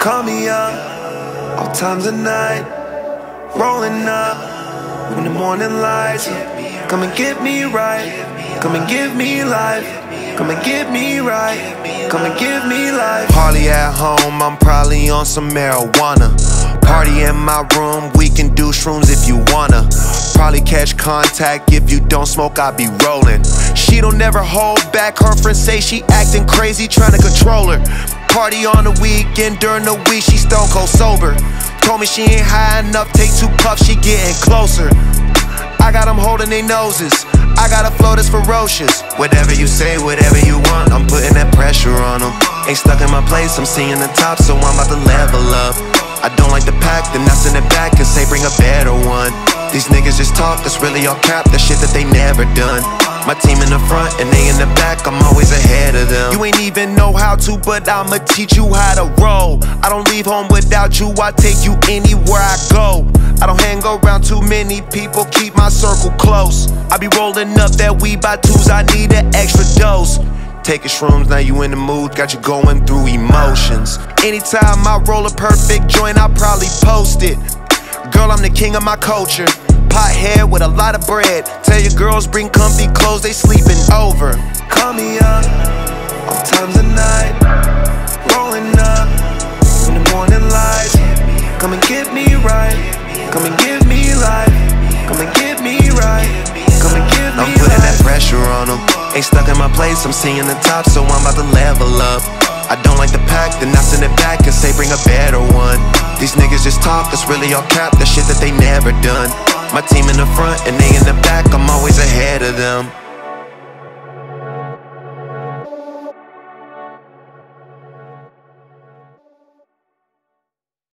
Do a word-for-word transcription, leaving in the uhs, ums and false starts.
Call me up, all times of night, rolling up when the morning lights. Come and get me right, come and give me life, come and get me right, come and give me life. Party at home, I'm probably on some marijuana. Party in my room, we can do shrooms if you wanna. Probably catch contact, if you don't smoke, I be rolling. She don't never hold back, her friends say she acting crazy, trying to control her. Party on the weekend, during the week she stone cold sober. Told me she ain't high enough, take two puffs, she getting closer. I got them holding their noses, I got a flow that's ferocious. Whatever you say, whatever you want, I'm putting that pressure on them. Ain't stuck in my place, I'm seeing the top, so I'm about to level up. I don't like the pack, then I send it back and say bring a better one. These niggas just talk, that's really all cap, that shit that they never done. My team in the front and they in the back, I'm always ahead of them. You ain't even know how to, but I'ma teach you how to roll. I don't leave home without you, I take you anywhere I go. I don't hang around too many people, keep my circle close. I be rolling up that weed by twos, I need an extra dose. Taking shrooms, now you in the mood, got you going through emotions. Anytime I roll a perfect joint, I probably post it. Girl, I'm the king of my culture. Pothead with a lot of bread. Tell your girls bring comfy clothes, they sleeping over. Call me up, all times of night, rolling up when the morning lights. Come and get me right, come and give me life, come and get me right, come and give me life. I'm putting that pressure on them. Ain't stuck in my place, I'm seeing the top, so I'm about to level up. I don't like the pack, then I send it back and say bring a better one. These niggas just talk, that's really all cap, that shit that they never done. My team in the front and they in the back, I'm always ahead of them.